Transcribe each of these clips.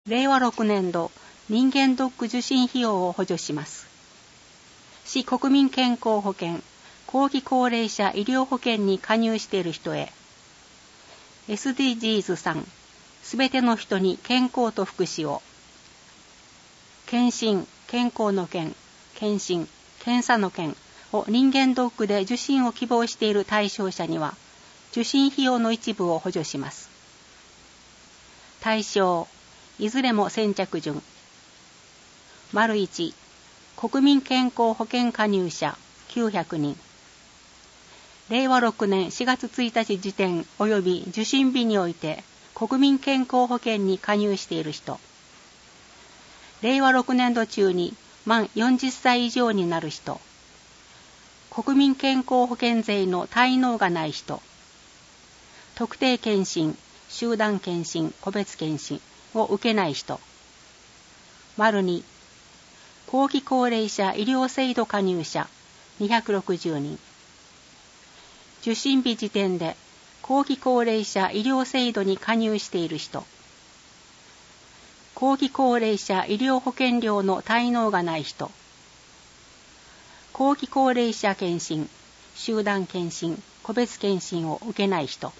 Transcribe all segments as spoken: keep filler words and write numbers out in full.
れいわろくねん度人間ドック受診費用を補助します。市国民健康保険、後期高齢者医療保険に加入している人へ。エスディージーズ さん、すべての人に健康と福祉を。検診、健康の件、検診、検査の件を人間ドックで受診を希望している対象者には、受診費用の一部を補助します。対象、いずれも先着順。丸いち、国民健康保険加入者きゅうひゃくにん。れいわろくねんしがつついたち時点及び受診日において国民健康保険に加入している人。れいわろくねん度中に満よんじゅっさい以上になる人。国民健康保険税の滞納がない人。特定健診、集団健診、個別健診を受けない人。丸に、後期高齢者医療制度加入者にひゃくろくじゅうにん。受診日時点で後期高齢者医療制度に加入している人。後期高齢者医療保険料の滞納がない人。後期高齢者健診、集団健診、個別健診を受けない人。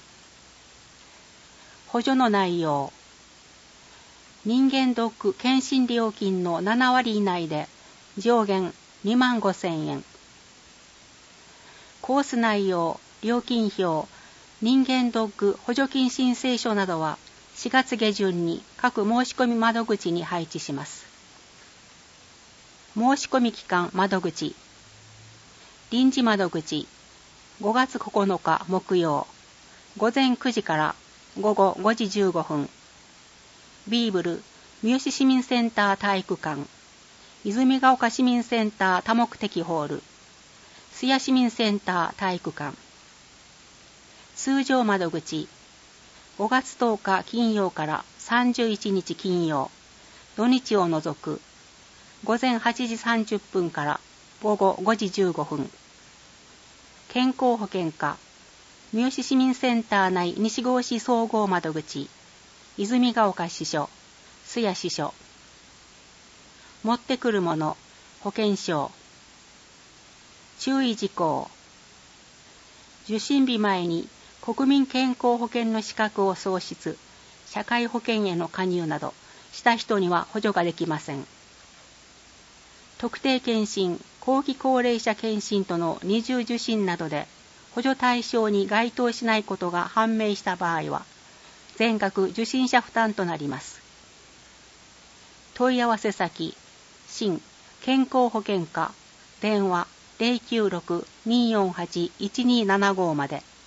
補助の内容。人間ドック検診料金のななわり以内で上限にまんごせんえん。コース内容、料金表、人間ドック補助金申請書などはしがつ下旬に各申し込み窓口に配置します。申し込み期間窓口。臨時窓口、ごがつここのか木曜、ごぜんくじからごごごじじゅうごふん。ビーブル、三好市民センター体育館、泉ヶ丘市民センター多目的ホール、須谷市民センター体育館。通常窓口、ごがつとおか金曜からさんじゅういちにち金曜、土日を除く、ごぜんはちじさんじゅっぷんからごごごじじゅうごふん。健康保険課、三好市民センター内西郷市総合窓口、泉ヶ丘支所、須谷支所。持ってくるもの、保険証。注意事項。受診日前に国民健康保険の資格を創出、社会保険への加入などした人には補助ができません。特定健診、後期高齢者健診との二重受診などで補助対象に該当しないことが判明した場合は、全額受診者負担となります。問い合わせ先、新健康保険課、電話 ゼロきゅうろく にーよんはち いちにーななご まで。